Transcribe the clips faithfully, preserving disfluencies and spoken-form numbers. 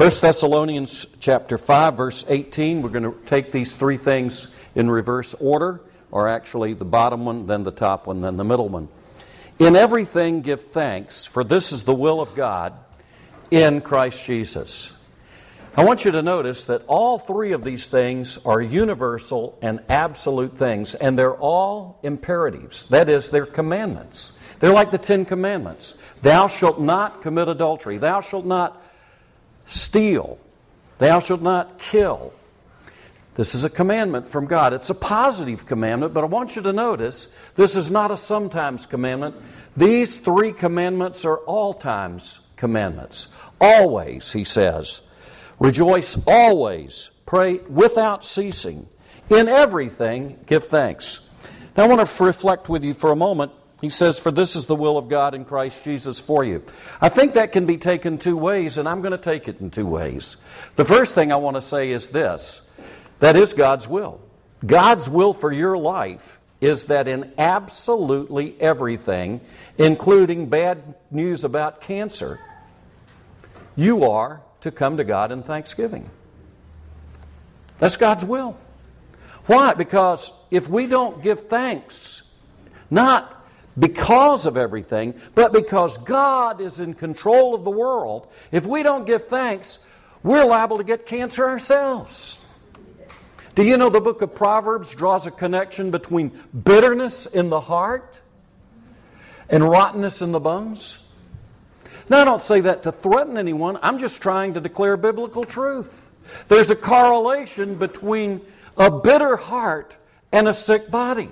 First Thessalonians chapter five, verse eighteen. We're going to take these three things in reverse order, or actually the bottom one, then the top one, then the middle one. In everything give thanks, for this is the will of God in Christ Jesus. I want you to notice that all three of these things are universal and absolute things, and they're all imperatives. That is, they're commandments. They're like the Ten Commandments. Thou shalt not commit adultery. Thou shalt not steal. Thou shalt not kill. This is a commandment from God. It's a positive commandment, but I want you to notice this is not a sometimes commandment. These three commandments are all times commandments. Always, he says. Rejoice always. Pray without ceasing. In everything, give thanks. Now I want to reflect with you for a moment. He says, for this is the will of God in Christ Jesus for you. I think that can be taken two ways, and I'm going to take it in two ways. The first thing I want to say is this. That is God's will. God's will for your life is that in absolutely everything, including bad news about cancer, you are to come to God in thanksgiving. That's God's will. Why? Because if we don't give thanks, not because of everything, but because God is in control of the world, if we don't give thanks, we're liable to get cancer ourselves. Do you know the book of Proverbs draws a connection between bitterness in the heart and rottenness in the bones? Now, I don't say that to threaten anyone. I'm just trying to declare biblical truth. There's a correlation between a bitter heart and a sick body.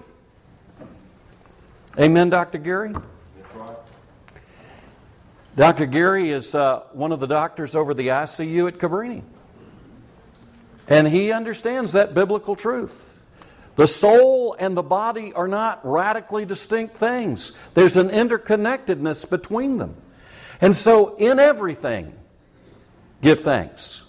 Amen, Doctor Gary? That's right. Doctor Gary is uh, one of the doctors over the I C U at Cabrini. And he understands that biblical truth. The soul and the body are not radically distinct things. There's an interconnectedness between them. And so, in everything, give thanks.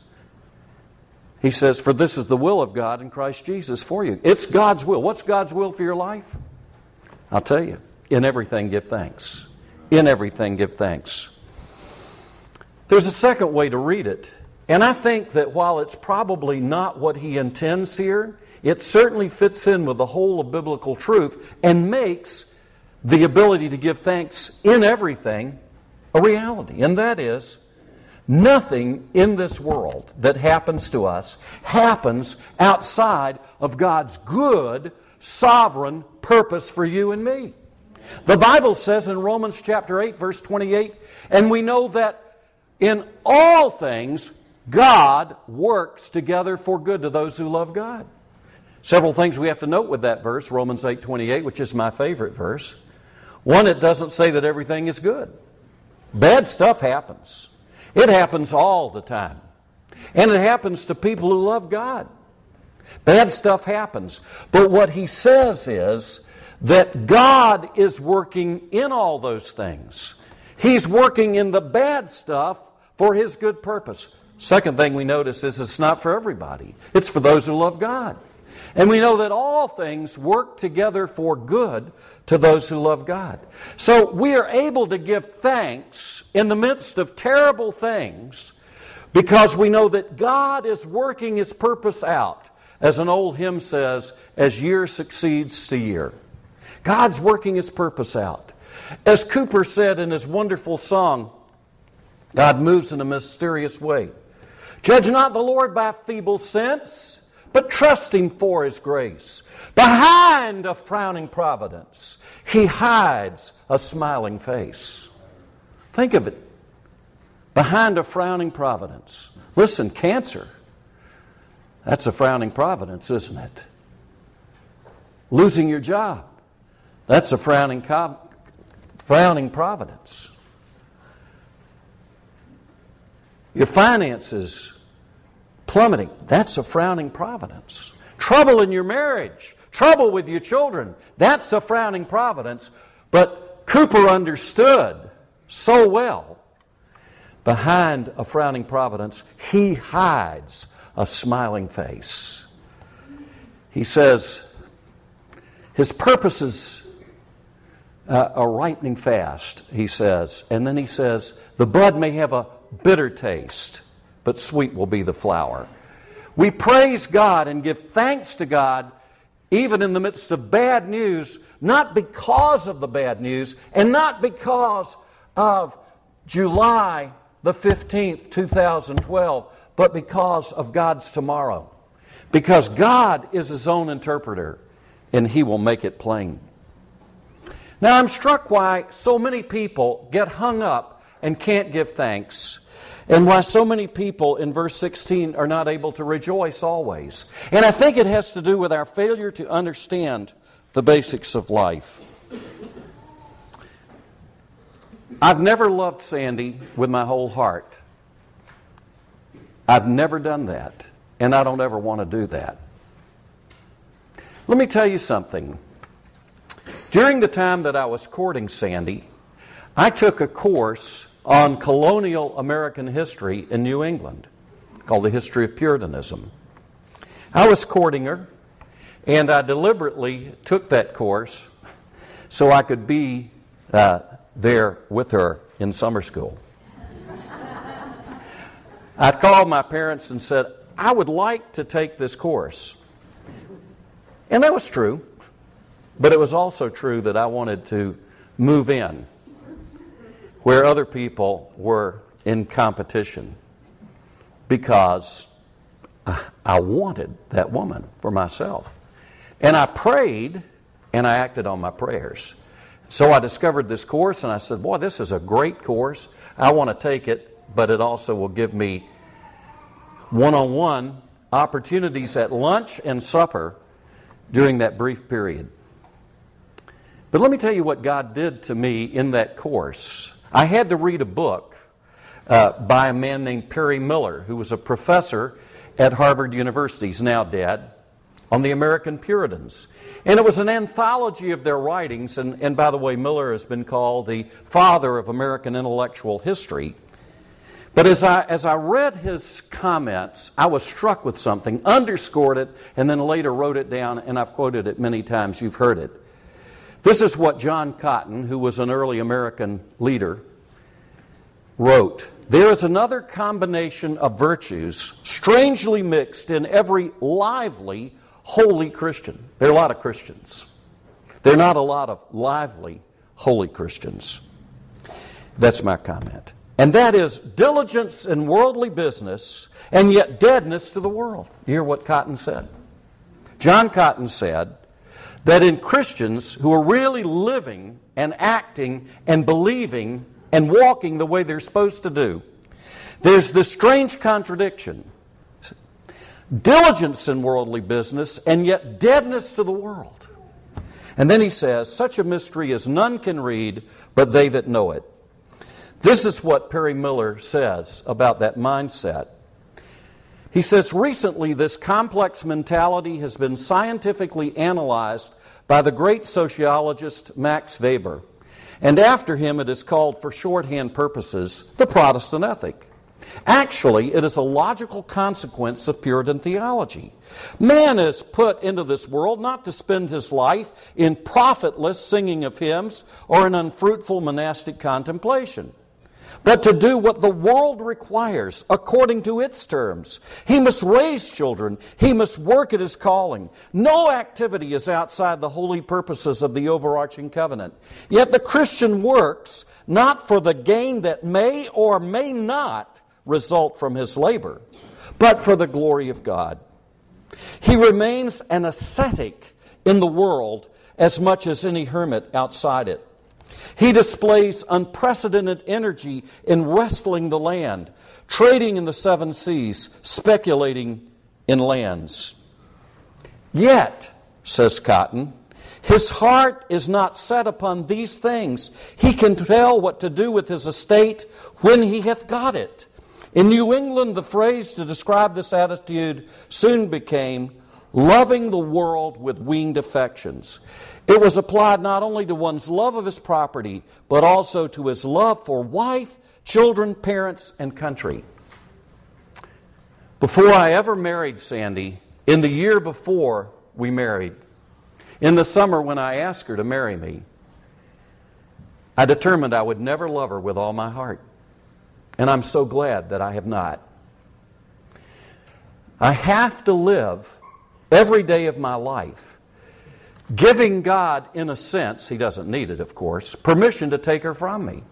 He says, for this is the will of God in Christ Jesus for you. It's God's will. What's God's will for your life? I'll tell you, in everything give thanks. In everything give thanks. There's a second way to read it. And I think that while it's probably not what he intends here, it certainly fits in with the whole of biblical truth and makes the ability to give thanks in everything a reality. And that is, nothing in this world that happens to us happens outside of God's good, sovereign purpose for you and me. The Bible says in Romans chapter eight, verse twenty-eight, and we know that in all things God works together for good to those who love God. Several things we have to note with that verse, Romans eight twenty-eight, which is my favorite verse. One, it doesn't say that everything is good. Bad stuff happens. It happens all the time. And it happens to people who love God. Bad stuff happens. But what he says is that God is working in all those things. He's working in the bad stuff for His good purpose. Second thing we notice is it's not for everybody. It's for those who love God. And we know that all things work together for good to those who love God. So we are able to give thanks in the midst of terrible things because we know that God is working His purpose out. As an old hymn says, as year succeeds to year. God's working His purpose out. As Cooper said in his wonderful song, God moves in a mysterious way. Judge not the Lord by feeble sense, but trust Him for His grace. Behind a frowning providence, He hides a smiling face. Think of it. Behind a frowning providence. Listen, cancer, that's a frowning providence, isn't it? Losing your job, that's a frowning, co- frowning providence. Your finances plummeting, that's a frowning providence. Trouble in your marriage, trouble with your children, that's a frowning providence. But Cooper understood so well, behind a frowning providence, He hides a smiling face. He says, His purposes uh, are ripening fast, he says. And then he says, the bud may have a bitter taste, but sweet will be the flour. We praise God and give thanks to God even in the midst of bad news, not because of the bad news and not because of July the fifteenth, two thousand twelve, but because of God's tomorrow. Because God is His own interpreter, and He will make it plain. Now, I'm struck why so many people get hung up and can't give thanks, and why so many people in verse sixteen are not able to rejoice always. And I think it has to do with our failure to understand the basics of life. I've never loved Sandy with my whole heart. I've never done that, and I don't ever want to do that. Let me tell you something. During the time that I was courting Sandy, I took a course on colonial American history in New England called The History of Puritanism. I was courting her, and I deliberately took that course so I could be uh, there with her in summer school. I called my parents and said, I would like to take this course. And that was true, but it was also true that I wanted to move in where other people were in competition because I wanted that woman for myself. And I prayed and I acted on my prayers. So I discovered this course and I said, boy, this is a great course. I want to take it, but it also will give me one-on-one opportunities at lunch and supper during that brief period. But let me tell you what God did to me in that course. I had to read a book uh, by a man named Perry Miller, who was a professor at Harvard University, he's now dead, on the American Puritans. And it was an anthology of their writings, and, and by the way, Miller has been called the father of American intellectual history. But as I, as I read his comments, I was struck with something, underscored it, and then later wrote it down, and I've quoted it many times. You've heard it. This is what John Cotton, who was an early American leader, wrote. There is another combination of virtues strangely mixed in every lively, holy Christian. There are a lot of Christians. There are not a lot of lively, holy Christians. That's my comment. And that is diligence in worldly business and yet deadness to the world. You hear what Cotton said? John Cotton said that in Christians who are really living and acting and believing and walking the way they're supposed to do, there's this strange contradiction. Diligence in worldly business and yet deadness to the world. And then he says, such a mystery as none can read but they that know it. This is what Perry Miller says about that mindset. He says, recently this complex mentality has been scientifically analyzed by the great sociologist Max Weber. And after him it is called, for shorthand purposes, the Protestant ethic. Actually, it is a logical consequence of Puritan theology. Man is put into this world not to spend his life in profitless singing of hymns or in unfruitful monastic contemplation, but to do what the world requires according to its terms. He must raise children. He must work at his calling. No activity is outside the holy purposes of the overarching covenant. Yet the Christian works not for the gain that may or may not result from his labor, but for the glory of God. He remains an ascetic in the world as much as any hermit outside it. He displays unprecedented energy in wrestling the land, trading in the seven seas, speculating in lands. Yet, says Cotton, his heart is not set upon these things. He can tell what to do with his estate when he hath got it. In New England, the phrase to describe this attitude soon became loving the world with winged affections. It was applied not only to one's love of his property, but also to his love for wife, children, parents, and country. Before I ever married Sandy, in the year before we married, in the summer when I asked her to marry me, I determined I would never love her with all my heart. And I'm so glad that I have not. I have to live every day of my life giving God, in a sense, He doesn't need it, of course, permission to take her from me.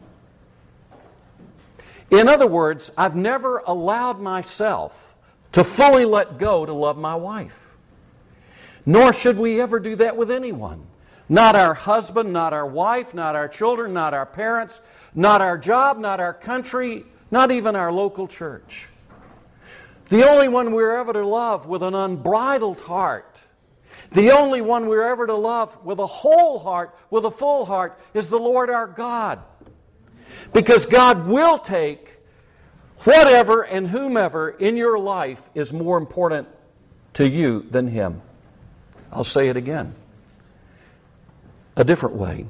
In other words, I've never allowed myself to fully let go to love my wife. Nor should we ever do that with anyone. Not our husband, not our wife, not our children, not our parents, not our job, not our country, not even our local church. The only one we're ever to love with an unbridled heart, the only one we're ever to love with a whole heart, with a full heart, is the Lord our God. Because God will take whatever and whomever in your life is more important to you than Him. I'll say it again, a different way.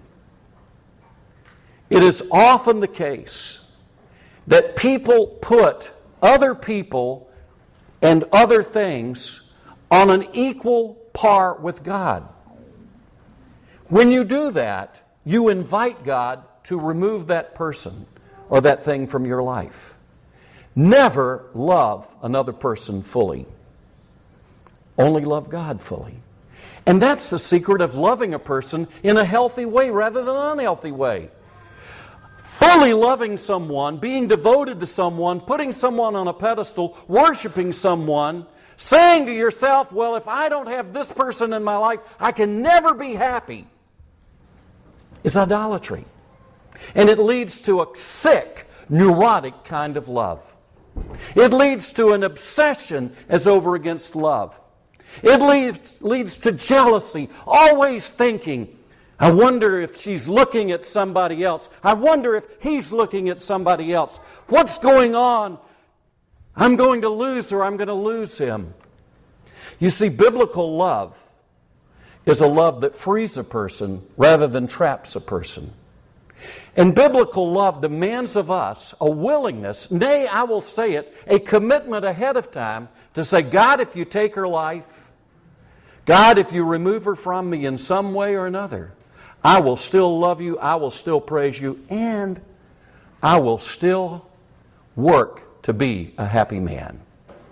It is often the case that people put other people and other things on an equal par with God. When you do that, you invite God to remove that person or that thing from your life. Never love another person fully. Only love God fully. And that's the secret of loving a person in a healthy way rather than an unhealthy way. Fully loving someone, being devoted to someone, putting someone on a pedestal, worshiping someone, saying to yourself, well, if I don't have this person in my life, I can never be happy, is idolatry. And it leads to a sick, neurotic kind of love. It leads to an obsession as over against love. It leads, leads to jealousy, always thinking, I wonder if she's looking at somebody else. I wonder if he's looking at somebody else. What's going on? I'm going to lose her. I'm going to lose him. You see, biblical love is a love that frees a person rather than traps a person. And biblical love demands of us a willingness, nay, I will say it, a commitment ahead of time to say, God, if you take her life, God, if you remove her from me in some way or another, I will still love you, I will still praise you, and I will still work to be a happy man.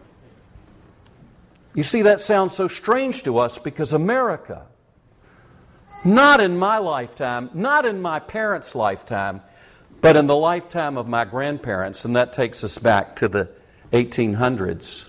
You see, that sounds so strange to us because America, not in my lifetime, not in my parents' lifetime, but in the lifetime of my grandparents, and that takes us back to the eighteen hundreds,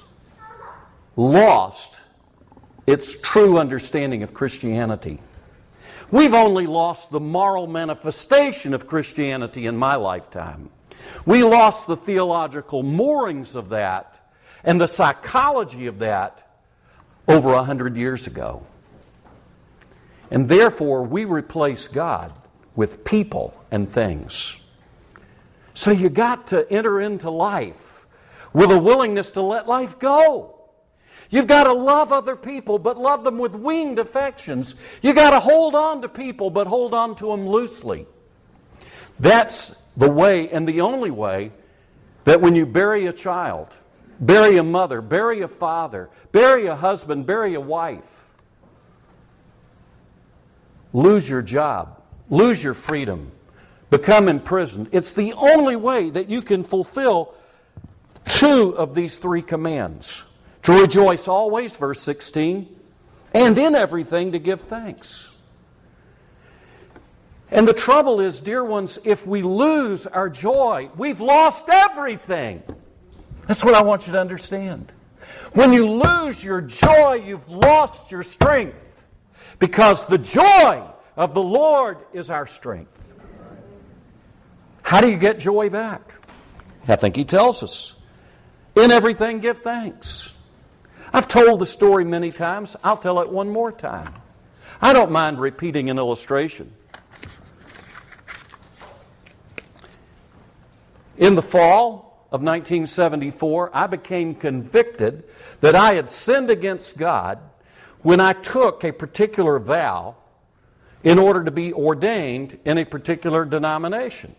lost its true understanding of Christianity. We've only lost the moral manifestation of Christianity in my lifetime. We lost the theological moorings of that and the psychology of that over a hundred years ago. And therefore, we replace God with people and things. So you got to enter into life with a willingness to let life go. You've got to love other people, but love them with winged affections. You've got to hold on to people, but hold on to them loosely. That's the way and the only way that when you bury a child, bury a mother, bury a father, bury a husband, bury a wife, lose your job, lose your freedom, become imprisoned. It's the only way that you can fulfill two of these three commands. To rejoice always, verse sixteen, and in everything to give thanks. And the trouble is, dear ones, if we lose our joy, we've lost everything. That's what I want you to understand. When you lose your joy, you've lost your strength. Because the joy of the Lord is our strength. How do you get joy back? I think He tells us. In everything give thanks. I've told the story many times. I'll tell it one more time. I don't mind repeating an illustration. In the fall of nineteen seventy-four, I became convicted that I had sinned against God when I took a particular vow in order to be ordained in a particular denomination.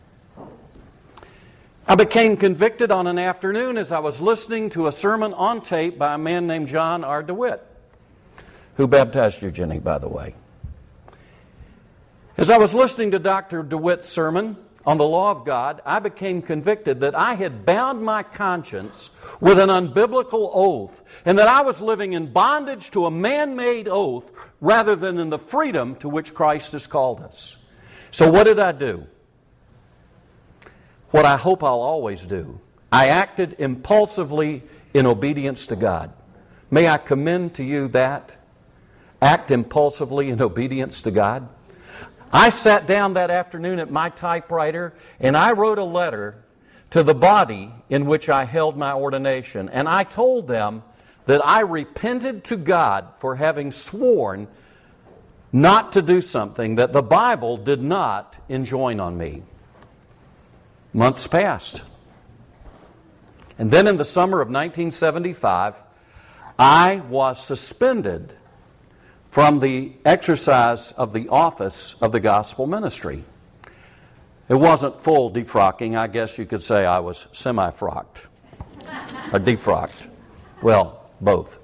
I became convicted on an afternoon as I was listening to a sermon on tape by a man named John R. DeWitt, who baptized you, Jenny, by the way. As I was listening to Doctor DeWitt's sermon on the law of God, I became convicted that I had bound my conscience with an unbiblical oath and that I was living in bondage to a man-made oath rather than in the freedom to which Christ has called us. So what did I do? What I hope I'll always do. I acted impulsively in obedience to God. May I commend to you that. Act impulsively in obedience to God. I sat down that afternoon at my typewriter and I wrote a letter to the body in which I held my ordination. And I told them that I repented to God for having sworn not to do something that the Bible did not enjoin on me. Months passed. And then in the summer of nineteen seventy-five, I was suspended from the exercise of the office of the gospel ministry. It wasn't full defrocking. I guess you could say I was semi-frocked. Or defrocked. Well, both.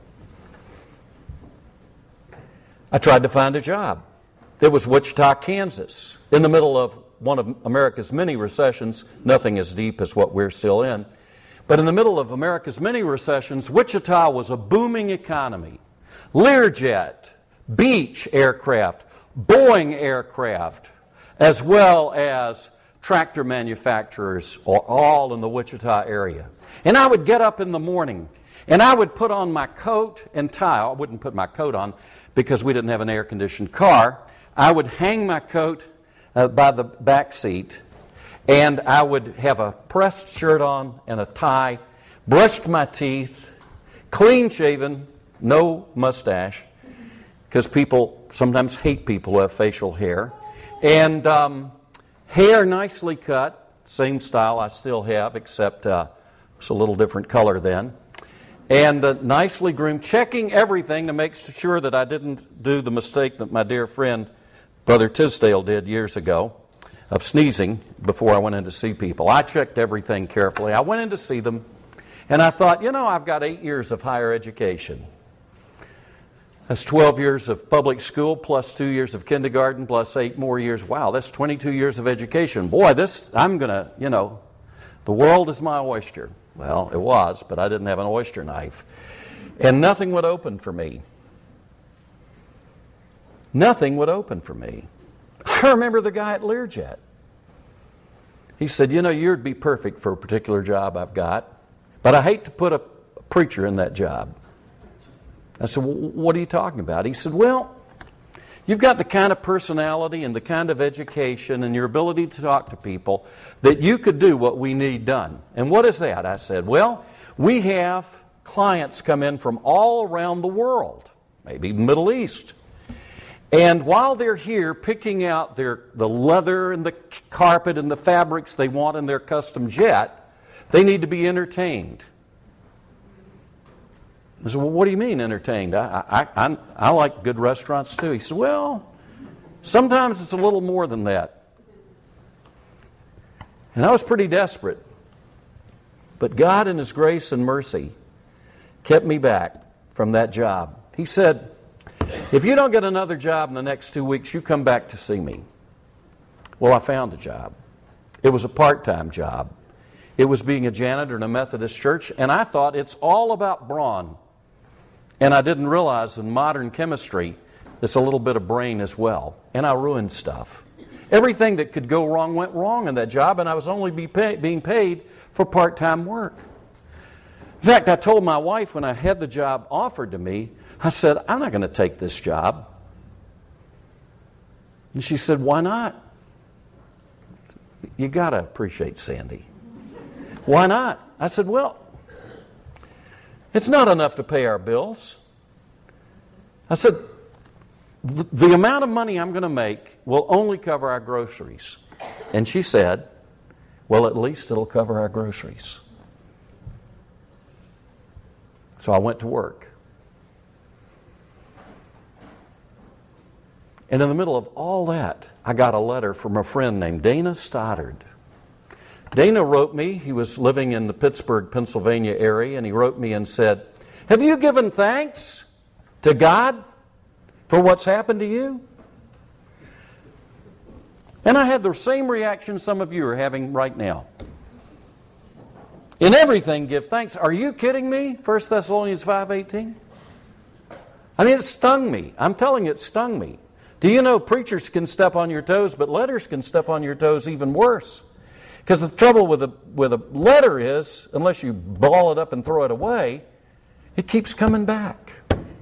I tried to find a job. It was Wichita, Kansas, in the middle of one of America's many recessions, nothing as deep as what we're still in. But in the middle of America's many recessions, Wichita was a booming economy. Learjet, Beech aircraft, Boeing aircraft, as well as tractor manufacturers, are all in the Wichita area. And I would get up in the morning, and I would put on my coat and tie. I wouldn't put my coat on because we didn't have an air-conditioned car. I would hang my coat uh, by the back seat, and I would have a pressed shirt on and a tie, brushed my teeth, clean-shaven, no mustache, because people sometimes hate people who have facial hair, and um, hair nicely cut, same style I still have, except uh, it's a little different color then, and uh, nicely groomed, checking everything to make sure that I didn't do the mistake that my dear friend Brother Tisdale did years ago of sneezing before I went in to see people. I checked everything carefully. I went in to see them, and I thought, you know, I've got eight years of higher education. That's twelve years of public school, plus two years of kindergarten, plus eight more years. Wow, that's twenty-two years of education. Boy, this, I'm going to, you know, the world is my oyster. Well, it was, but I didn't have an oyster knife. And nothing would open for me. Nothing would open for me. I remember the guy at Learjet. He said, you know, you'd be perfect for a particular job I've got, but I hate to put a preacher in that job. I said, well, what are you talking about? He said, well, you've got the kind of personality and the kind of education and your ability to talk to people that you could do what we need done. And what is that? I said, well, we have clients come in from all around the world, maybe Middle East. And while they're here picking out their the leather and the carpet and the fabrics they want in their custom jet, they need to be entertained. I said, well, what do you mean entertained? I, I, I, I like good restaurants too. He said, well, sometimes it's a little more than that. And I was pretty desperate. But God in His grace and mercy kept me back from that job. He said, if you don't get another job in the next two weeks, you come back to see me. Well, I found a job. It was a part-time job. It was being a janitor in a Methodist church, and I thought it's all about brawn. And I didn't realize in modern chemistry, it's a little bit of brain as well. And I ruined stuff. Everything that could go wrong went wrong in that job, and I was only be pay, being paid for part-time work. In fact, I told my wife when I had the job offered to me, I said, I'm not going to take this job. And she said, why not? You got to appreciate Sandy. Why not? I said, well, it's not enough to pay our bills. I said, the, the amount of money I'm going to make will only cover our groceries. And she said, well, at least it'll cover our groceries. So I went to work. And in the middle of all that, I got a letter from a friend named Dana Stoddard. Dana wrote me. He was living in the Pittsburgh, Pennsylvania area, and he wrote me and said, have you given thanks to God for what's happened to you? And I had the same reaction some of you are having right now. In everything give thanks. Are you kidding me? First Thessalonians five eighteen. I mean, it stung me. I'm telling you, it stung me. Do you know preachers can step on your toes, but letters can step on your toes even worse? Because the trouble with a, with a letter is, unless you ball it up and throw it away, it keeps coming back.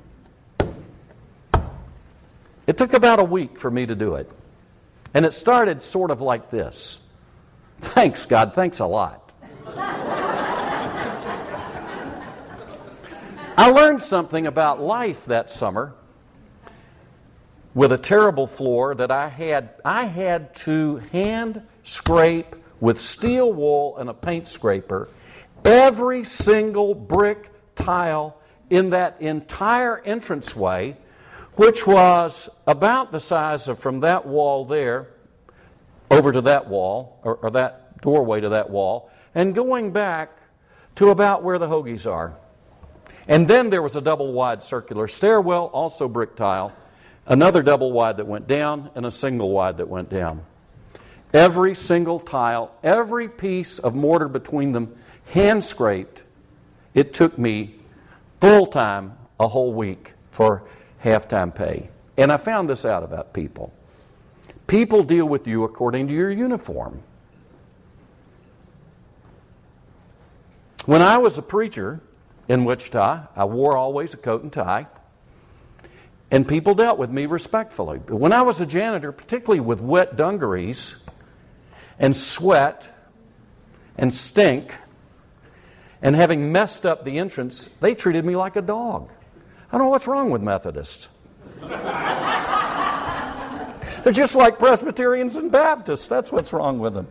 It took about a week for me to do it. And it started sort of like this. Thanks, God. Thanks a lot. I learned something about life that summer with a terrible floor that I had. I had to hand scrape with steel wool and a paint scraper every single brick tile in that entire entranceway, which was about the size of from that wall there over to that wall, or, or that doorway to that wall, and going back to about where the Hoagies are. And then there was a double-wide circular stairwell, also brick tile, another double-wide that went down, and a single-wide that went down. Every single tile, every piece of mortar between them, hand-scraped. It took me full-time a whole week for half-time pay. And I found this out about people. People deal with you according to your uniform. When I was a preacher in Wichita, I wore always a coat and tie, and people dealt with me respectfully. But when I was a janitor, particularly with wet dungarees and sweat and stink and having messed up the entrance, they treated me like a dog. I don't know what's wrong with Methodists. They're just like Presbyterians and Baptists. That's what's wrong with them.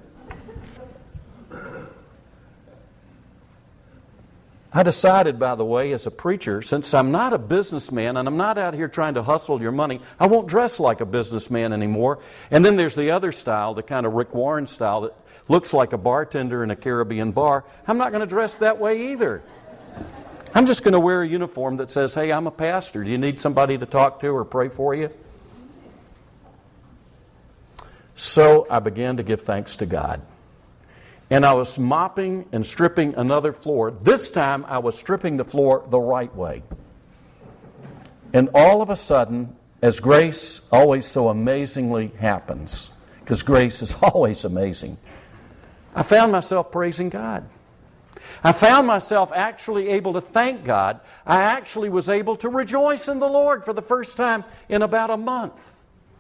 I decided, by the way, as a preacher, since I'm not a businessman and I'm not out here trying to hustle your money, I won't dress like a businessman anymore. And then there's the other style, the kind of Rick Warren style that looks like a bartender in a Caribbean bar. I'm not going to dress that way either. I'm just going to wear a uniform that says, hey, I'm a pastor. Do you need somebody to talk to or pray for you? So I began to give thanks to God. And I was mopping and stripping another floor. This time I was stripping the floor the right way. And all of a sudden, as grace always so amazingly happens, because grace is always amazing, I found myself praising God. I found myself actually able to thank God. I actually was able to rejoice in the Lord for the first time in about a month.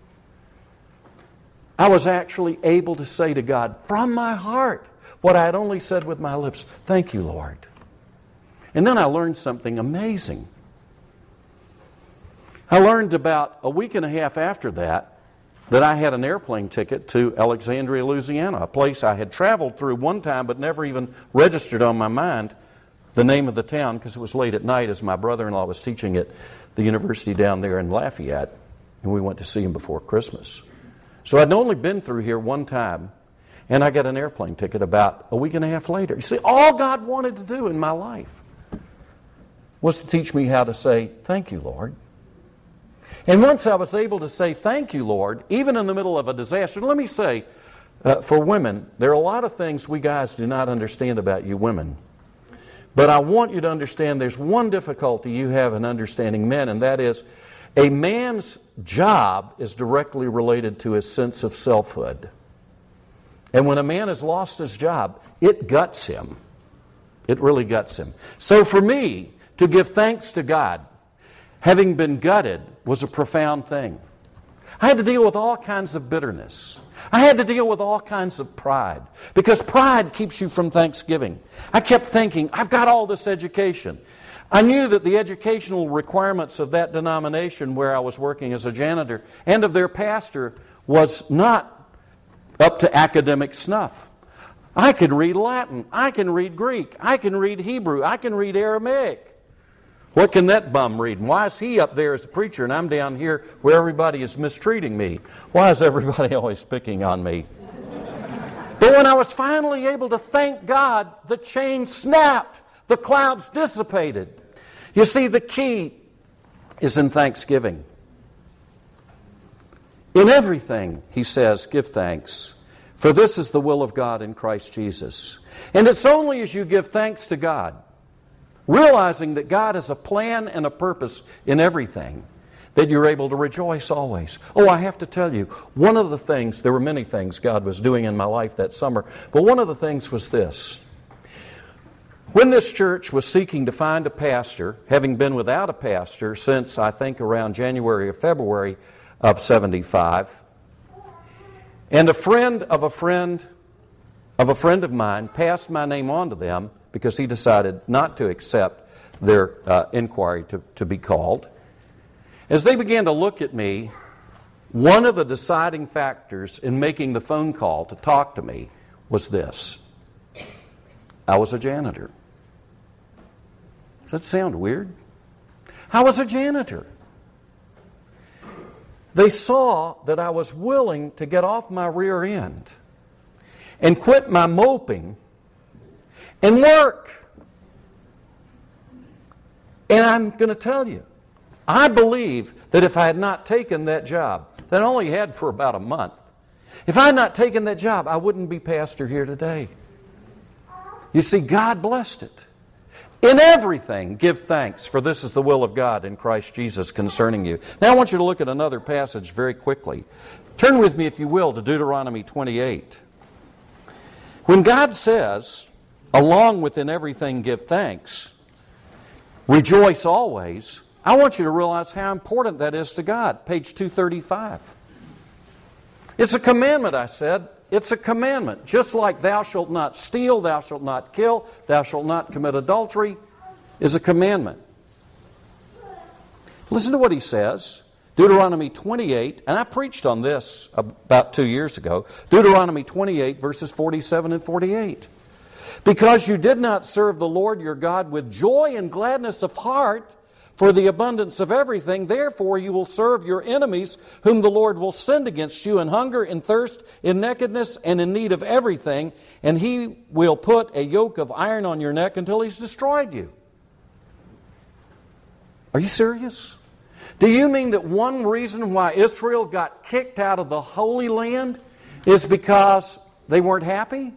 I was actually able to say to God from my heart what I had only said with my lips, thank you, Lord. And then I learned something amazing. I learned about a week and a half after that that I had an airplane ticket to Alexandria, Louisiana, a place I had traveled through one time but never even registered on my mind the name of the town because it was late at night as my brother-in-law was teaching at the university down there in Lafayette, and we went to see him before Christmas. So I'd only been through here one time, and I got an airplane ticket about a week and a half later. You see, all God wanted to do in my life was to teach me how to say, thank you, Lord. And once I was able to say, thank you, Lord, even in the middle of a disaster, let me say, uh, for women, there are a lot of things we guys do not understand about you women. But I want you to understand there's one difficulty you have in understanding men, and that is a man's job is directly related to his sense of selfhood. And when a man has lost his job, it guts him. It really guts him. So for me, to give thanks to God, having been gutted, was a profound thing. I had to deal with all kinds of bitterness. I had to deal with all kinds of pride, because pride keeps you from thanksgiving. I kept thinking, I've got all this education. I knew that the educational requirements of that denomination where I was working as a janitor and of their pastor was not up to academic snuff. I could read Latin. I can read Greek. I can read Hebrew. I can read Aramaic. What can that bum read? And why is he up there as a preacher and I'm down here where everybody is mistreating me? Why is everybody always picking on me? But when I was finally able to thank God, the chain snapped. The clouds dissipated. You see, the key is in thanksgiving. In everything, he says, give thanks, For this is the will of God in Christ Jesus. And it's only as you give thanks to God, realizing that God has a plan and a purpose in everything, that you're able to rejoice always. Oh, I have to tell you, one of the things, there were many things God was doing in my life that summer, but one of the things was this. When this church was seeking to find a pastor, having been without a pastor since, I think, around January or February of seventy-five, and a friend of a friend of a friend of mine passed my name on to them because he decided not to accept their uh, inquiry to, to be called. As they began to look at me, one of the deciding factors in making the phone call to talk to me was this. I was a janitor. Does that sound weird? I was a janitor. They saw that I was willing to get off my rear end and quit my moping and work. And I'm going to tell you, I believe that if I had not taken that job, that I only had for about a month, if I had not taken that job, I wouldn't be pastor here today. You see, God blessed it. In everything, give thanks, for this is the will of God in Christ Jesus concerning you. Now I want you to look at another passage very quickly. Turn with me, if you will, to Deuteronomy twenty-eight. When God says, along with in everything give thanks, rejoice always, I want you to realize how important that is to God. Page two thirty-five. It's a commandment, I said. It's a commandment. Just like thou shalt not steal, thou shalt not kill, thou shalt not commit adultery is a commandment. Listen to what he says. Deuteronomy twenty-eight, and I preached on this about two years ago. Deuteronomy twenty-eight, verses forty-seven and forty-eight. Because you did not serve the Lord your God with joy and gladness of heart, for the abundance of everything, therefore you will serve your enemies, whom the Lord will send against you in hunger, in thirst, in nakedness, and in need of everything, and He will put a yoke of iron on your neck until He's destroyed you. Are you serious? Do you mean that one reason why Israel got kicked out of the Holy Land is because they weren't happy?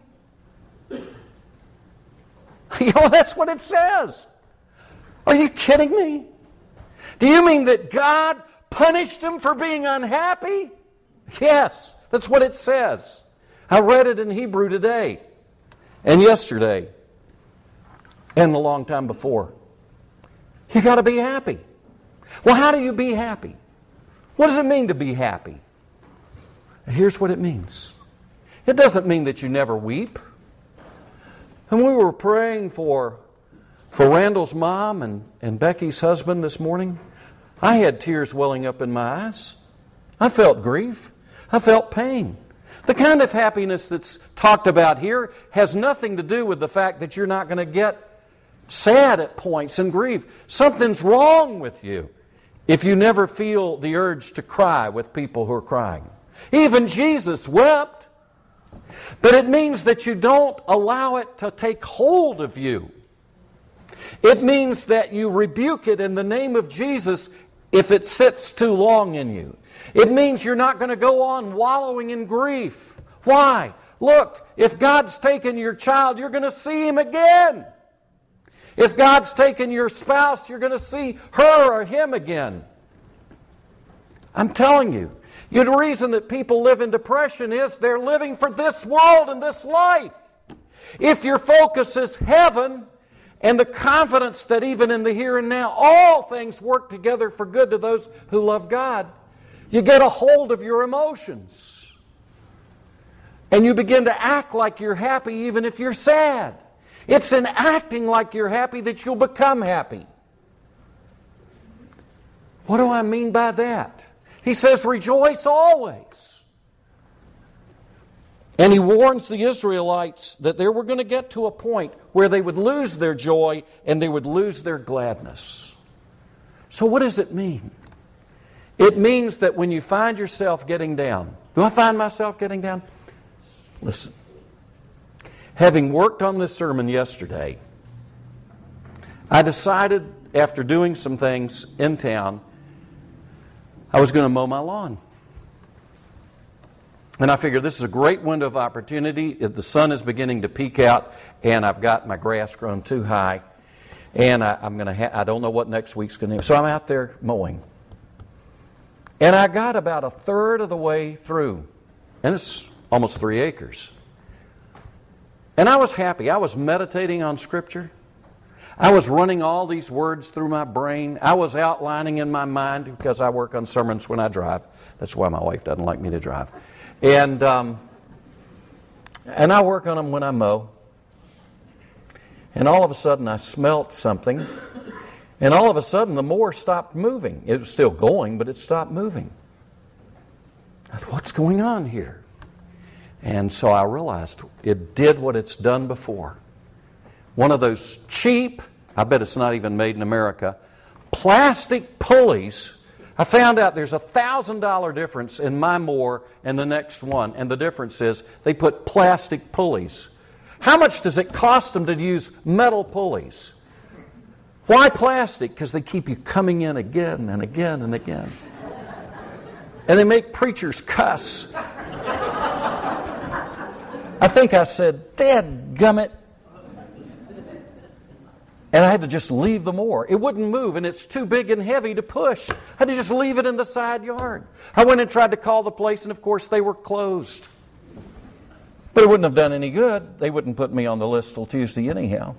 You know, that's what it says. Are you kidding me? Do you mean that God punished them for being unhappy? Yes, that's what it says. I read it in Hebrew today and yesterday and a long time before. You got to be happy. Well, how do you be happy? What does it mean to be happy? Here's what it means. It doesn't mean that you never weep. And we were praying for For Randall's mom and, and Becky's husband this morning, I had tears welling up in my eyes. I felt grief. I felt pain. The kind of happiness that's talked about here has nothing to do with the fact that you're not going to get sad at points and grieve. Something's wrong with you if you never feel the urge to cry with people who are crying. Even Jesus wept. But it means that you don't allow it to take hold of you. It means that you rebuke it in the name of Jesus if it sits too long in you. It means you're not going to go on wallowing in grief. Why? Look, if God's taken your child, you're going to see him again. If God's taken your spouse, you're going to see her or him again. I'm telling you, the reason that people live in depression is they're living for this world and this life. If your focus is heaven, and the confidence that even in the here and now, all things work together for good to those who love God, you get a hold of your emotions. And you begin to act like you're happy even if you're sad. It's in acting like you're happy that you'll become happy. What do I mean by that? He says, rejoice always. And he warns the Israelites that they were going to get to a point where they would lose their joy and they would lose their gladness. So what does it mean? It means that when you find yourself getting down, do I find myself getting down? Listen, having worked on this sermon yesterday, I decided after doing some things in town, I was going to mow my lawn. And I figured this is a great window of opportunity. The sun is beginning to peek out, and I've got my grass grown too high. And I, I'm going to. Ha- I don't know what next week's going to be. So I'm out there mowing. And I got about a third of the way through. And it's almost three acres. And I was happy. I was meditating on Scripture. I was running all these words through my brain. I was outlining in my mind, because I work on sermons when I drive. That's why my wife doesn't like me to drive. And um, and I work on them when I mow. And all of a sudden I smelt something. And all of a sudden the mower stopped moving. It was still going, but it stopped moving. I thought, what's going on here? And so I realized it did what it's done before. One of those cheap, I bet it's not even made in America, plastic pulleys. I found out there's a one thousand dollars difference in my mower and the next one. And the difference is they put plastic pulleys. How much does it cost them to use metal pulleys? Why plastic? Because they keep you coming in again and again and again. And they make preachers cuss. I think I said, "Dadgummit." And I had to just leave the mower. It wouldn't move, and it's too big and heavy to push. I had to just leave it in the side yard. I went and tried to call the place, and of course they were closed. But it wouldn't have done any good. They wouldn't put me on the list till Tuesday anyhow.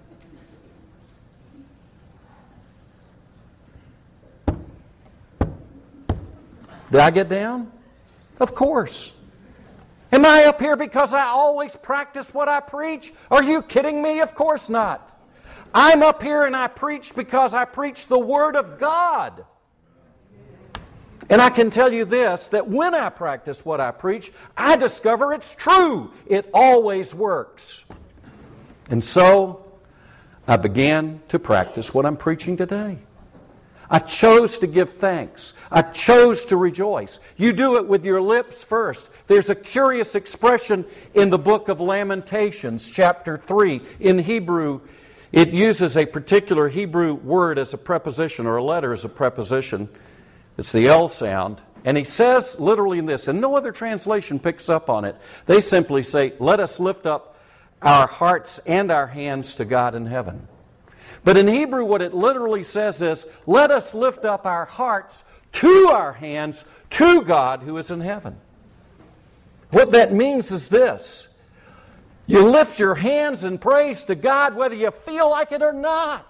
Did I get down? Of course. Am I up here because I always practice what I preach? Are you kidding me? Of course not. I'm up here and I preach because I preach the Word of God. And I can tell you this, that when I practice what I preach, I discover it's true. It always works. And so I began to practice what I'm preaching today. I chose to give thanks. I chose to rejoice. You do it with your lips first. There's a curious expression in the book of Lamentations, chapter three. In Hebrew, it uses a particular Hebrew word as a preposition, or a letter as a preposition. It's the L sound. And he says literally in this, and no other translation picks up on it. They simply say, "Let us lift up our hearts and our hands to God in heaven." But in Hebrew, what it literally says is, "Let us lift up our hearts to our hands to God who is in heaven." What that means is this: you lift your hands in praise to God whether you feel like it or not.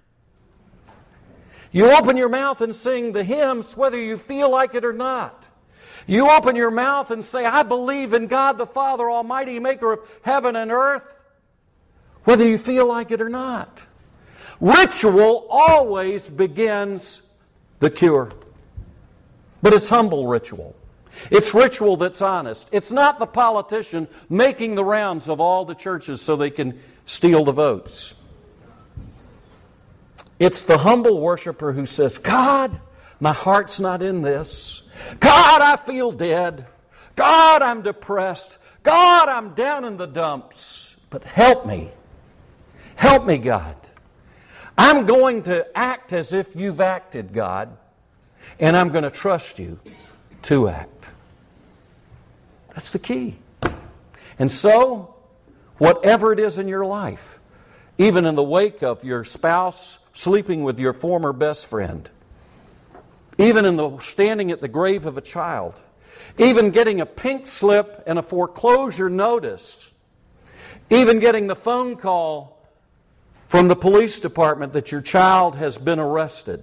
You open your mouth and sing the hymns whether you feel like it or not. You open your mouth and say, "I believe in God the Father Almighty, maker of heaven and earth," whether you feel like it or not. Ritual always begins the cure. But it's humble ritual. It's ritual that's honest. It's not the politician making the rounds of all the churches so they can steal the votes. It's the humble worshiper who says, "God, my heart's not in this. God, I feel dead. God, I'm depressed. God, I'm down in the dumps. But help me. Help me, God. I'm going to act as if you've acted, God, and I'm going to trust you to act." That's the key. And so, whatever it is in your life, even in the wake of your spouse sleeping with your former best friend, even in the standing at the grave of a child, even getting a pink slip and a foreclosure notice, even getting the phone call from the police department that your child has been arrested,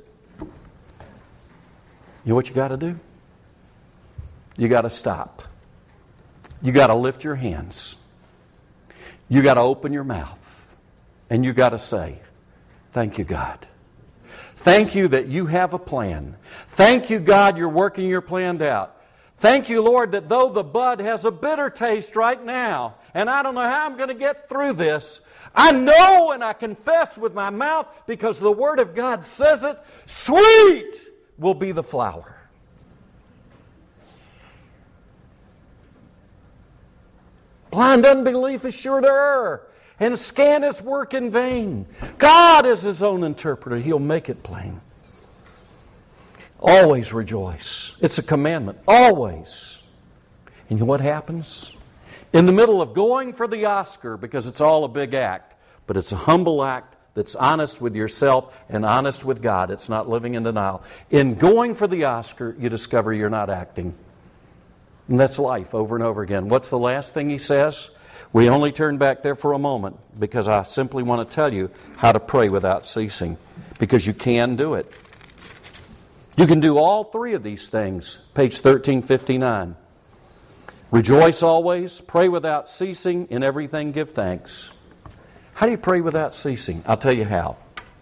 you know what you got to do? You got to stop. You got to lift your hands. You got to open your mouth. And you got to say, "Thank you, God. Thank you that you have a plan. Thank you, God, you're working your plan out. Thank you, Lord, that though the bud has a bitter taste right now, and I don't know how I'm going to get through this, I know and I confess with my mouth, because the Word of God says it, sweet will be the flower." Blind unbelief is sure to err, and scan His work in vain. God is His own interpreter. He'll make it plain. Always rejoice. It's a commandment. Always. And what happens? In the middle of going for the Oscar, because it's all a big act, but it's a humble act that's honest with yourself and honest with God. It's not living in denial. In going for the Oscar, you discover you're not acting. And that's life over and over again. What's the last thing he says? We only turn back there for a moment because I simply want to tell you how to pray without ceasing, because you can do it. You can do all three of these things. Page thirteen fifty-nine. Rejoice always, pray without ceasing, in everything give thanks. How do you pray without ceasing? I'll tell you how.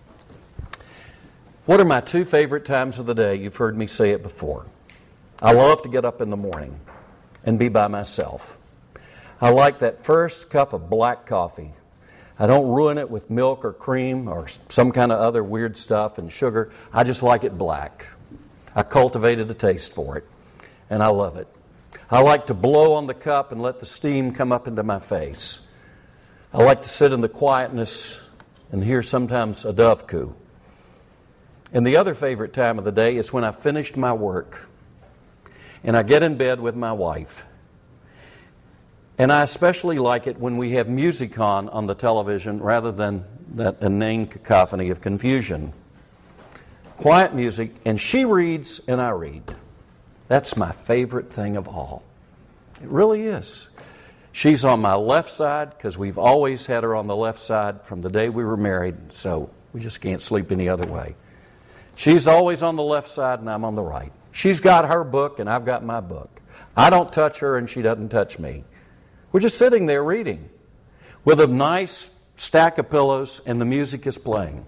What are my two favorite times of the day? You've heard me say it before. I love to get up in the morning and be by myself. I like that first cup of black coffee. I don't ruin it with milk or cream or some kind of other weird stuff and sugar. I just like it black. I cultivated a taste for it, and I love it. I like to blow on the cup and let the steam come up into my face. I like to sit in the quietness and hear sometimes a dove coo. And the other favorite time of the day is when I've finished my work and I get in bed with my wife. And I especially like it when we have music on on the television rather than that inane cacophony of confusion. Quiet music, and she reads and I read. That's my favorite thing of all. It really is. She's on my left side because we've always had her on the left side from the day we were married, so we just can't sleep any other way. She's always on the left side and I'm on the right. She's got her book and I've got my book. I don't touch her and she doesn't touch me. We're just sitting there reading with a nice stack of pillows and the music is playing.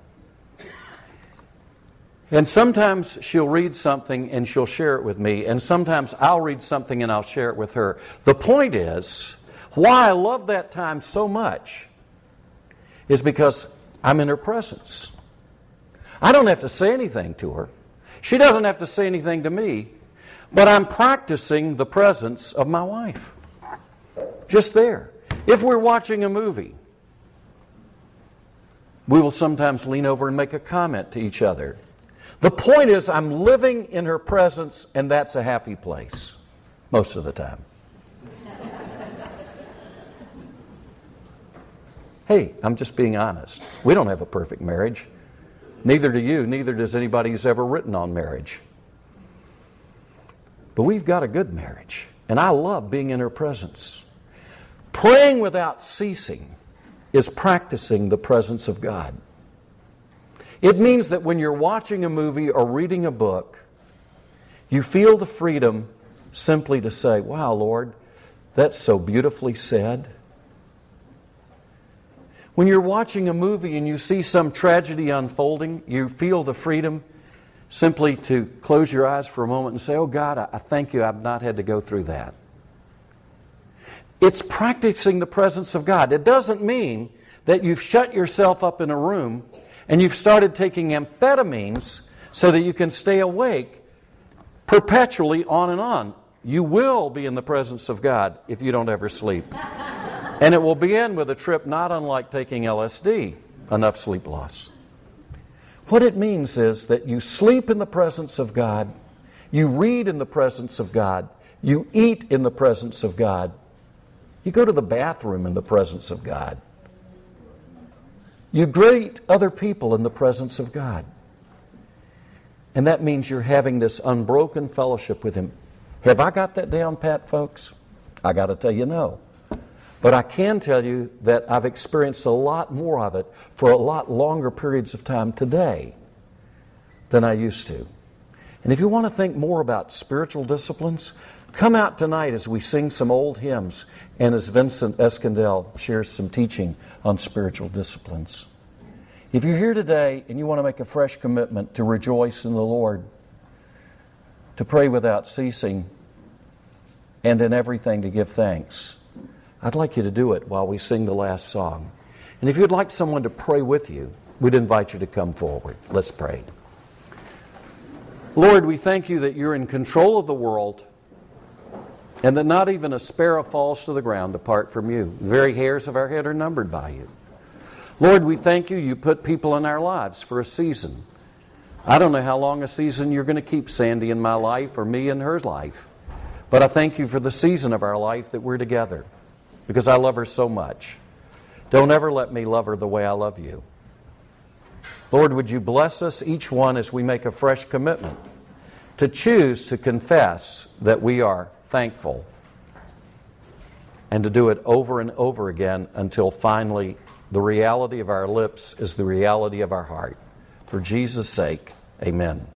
And sometimes she'll read something and she'll share it with me, and sometimes I'll read something and I'll share it with her. The point is, why I love that time so much is because I'm in her presence. I don't have to say anything to her. She doesn't have to say anything to me, but I'm practicing the presence of my wife. Just there. If we're watching a movie, we will sometimes lean over and make a comment to each other. The point is, I'm living in her presence, and that's a happy place most of the time. Hey, I'm just being honest. We don't have a perfect marriage. Neither do you. Neither does anybody who's ever written on marriage. But we've got a good marriage, and I love being in her presence. Praying without ceasing is practicing the presence of God. It means that when you're watching a movie or reading a book, you feel the freedom simply to say, "Wow, Lord, that's so beautifully said." When you're watching a movie and you see some tragedy unfolding, you feel the freedom simply to close your eyes for a moment and say, "Oh God, I thank you I've not had to go through that." It's practicing the presence of God. It doesn't mean that you've shut yourself up in a room and you've started taking amphetamines so that you can stay awake perpetually on and on. You will be in the presence of God if you don't ever sleep. And it will begin with a trip not unlike taking L S D, enough sleep loss. What it means is that you sleep in the presence of God, you read in the presence of God, you eat in the presence of God, you go to the bathroom in the presence of God. You greet other people in the presence of God. And that means you're having this unbroken fellowship with Him. Have I got that down pat, folks? I got to tell you no. But I can tell you that I've experienced a lot more of it for a lot longer periods of time today than I used to. And if you want to think more about spiritual disciplines, come out tonight as we sing some old hymns and as Vincent Escondel shares some teaching on spiritual disciplines. If you're here today and you want to make a fresh commitment to rejoice in the Lord, to pray without ceasing, and in everything to give thanks, I'd like you to do it while we sing the last song. And if you'd like someone to pray with you, we'd invite you to come forward. Let's pray. Lord, we thank you that you're in control of the world and that not even a sparrow falls to the ground apart from you. The very hairs of our head are numbered by you. Lord, we thank you you put people in our lives for a season. I don't know how long a season you're going to keep Sandy in my life or me in her life. But I thank you for the season of our life that we're together, because I love her so much. Don't ever let me love her the way I love you. Lord, would you bless us each one as we make a fresh commitment to choose to confess that we are thankful, and to do it over and over again until finally the reality of our lips is the reality of our heart. For Jesus' sake, amen.